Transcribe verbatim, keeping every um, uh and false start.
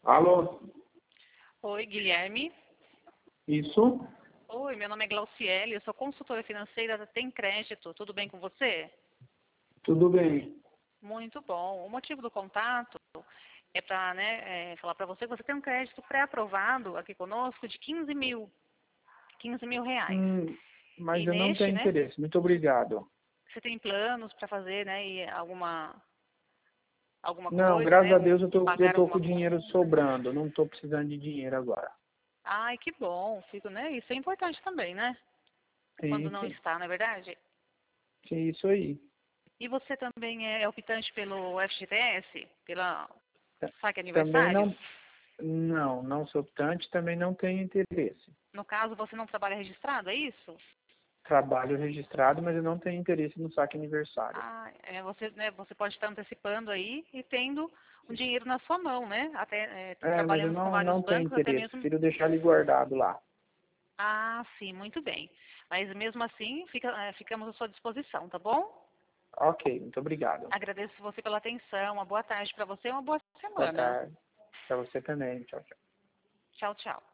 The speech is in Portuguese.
Alô? Oi, Guilherme. Isso? Oi, meu nome é Glauciele, eu sou consultora financeira da Tem Crédito. Tudo bem com você? Tudo bem. Muito bom. O motivo do contato é para né, é, falar para você que você tem um crédito pré-aprovado aqui conosco de quinze mil. quinze mil reais. Hum, mas E eu não neste, tenho né, interesse. Muito obrigado. você tem planos para fazer, né, e alguma, alguma Não, coisa, graças né, a um- Deus eu tô, eu pagar tô alguma com o dinheiro conta. sobrando. Não tô precisando de dinheiro agora. Ai, que bom. Fico, né, isso é importante também, né? Quando Sim, não sim. está, não é verdade? Sim, isso aí. E você também é optante pelo F G T S, pela Ta- saque Também aniversário? não, não, não sou optante, também não tenho interesse. No caso, você não trabalha registrado, é isso? Trabalho registrado, mas eu não tenho interesse no saque aniversário. Ah, é, você, né, você pode estar antecipando aí e tendo um dinheiro na sua mão, né? Até é, É, mas eu trabalhamos com não, vários não tenho bancos, até interesse. mesmo. Prefiro deixar ele guardado lá. Ah, sim, muito bem. Mas mesmo assim, fica, é, ficamos à sua disposição, tá bom? Ok, muito obrigado. Agradeço você pela atenção. Uma boa tarde para você e uma boa Boa semana. tarde. Para você também. Tchau, tchau. Tchau, tchau.